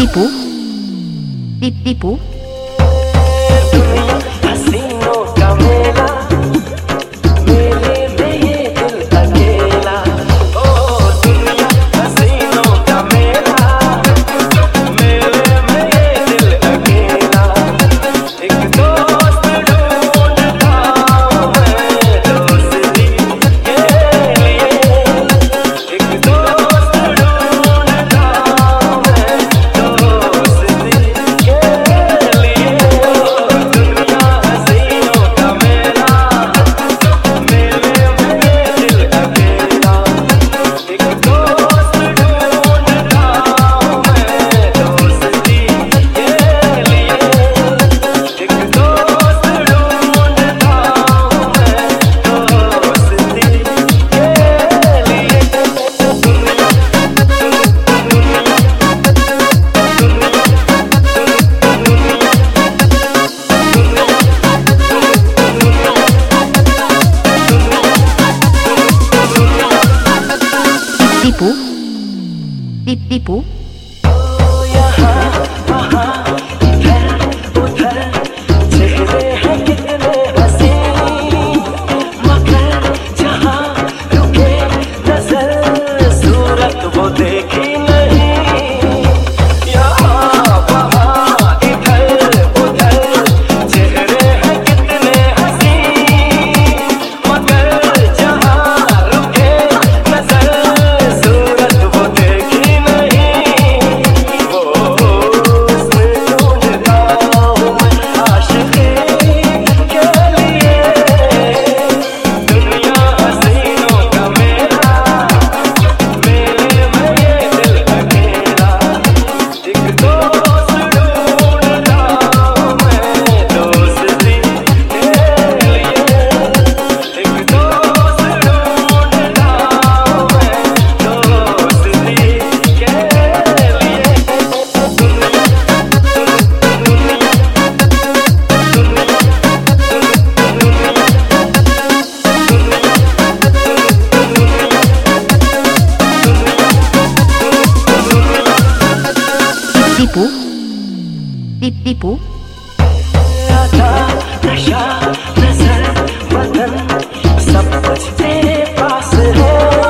टिपू टिपू हसीनों का मेला, मेले में ये दिल अकेला। ओ दुनिया हसीनों का मेला, मेले में ये दिल अकेला। एक दोस्त ढूंढता हूँ मैं दोस्ती के लिए, एक दोस्त ढूंढता हूँ मैं दोस्ती के लिए। दुनिया हसीनों का मेला, मेले में ये दिल अकेला। एक दोस्त ढूंढता हूँ मैं दोस्ती के लिए, एक दोस्त ढूंढता हूँ मैं दोस्ती टिपू टिपू यहाँ वहाँ इधर उधर चेहरे हैं कितने हंसी, मगर जहाँ रुके नजर सूरत वो देखी नहीं। यहाँ वहाँ इधर उधर चेहरे हैं कितने हंसी, मगर जहाँ रुके नजर सूरत वो देखी नहीं। वो उसमें ढूंढता हूँ मैं आशिकी के लिए। दुनिया हसीनों का मेला, मेले में ये दिल अकेला। एक दोस्त ढूंढता हूँ मैं दोस्ती के लिए, एक दोस्त ढूंढता हूँ मैं दोस्ती के लिए। टिपू टिपू राधा नशा नजर बदन सब कुछ तेरे पास है,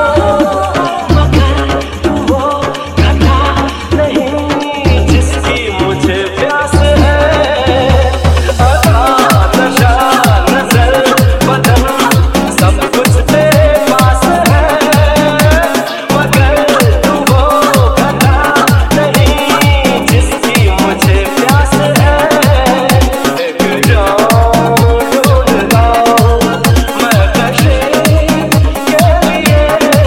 मगर तू वो घटा नहीं जिसकी मुझे प्यास है। राधा नशा नजर बदन सब कुछ तेरे पास है, मगर तू वो घटा नहीं जिसकी मुझे प्यास है। एक जान ढूंढता हूँ मैं कशी के लिए।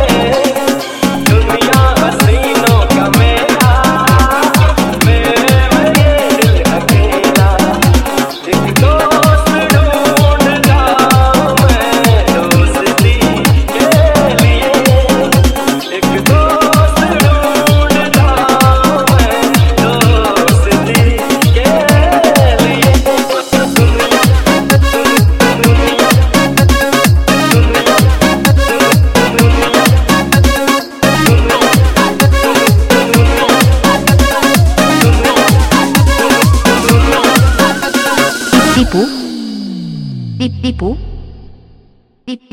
दुनिया हसीनों का मेला, मेले में ये दिल अकेला। एक दोस्त ढूंढता हूँ मैं दोस्ती के लिए, एक दोस्त ढूंढता हूँ मैं दोस्ती के लिए। टिपू टिपू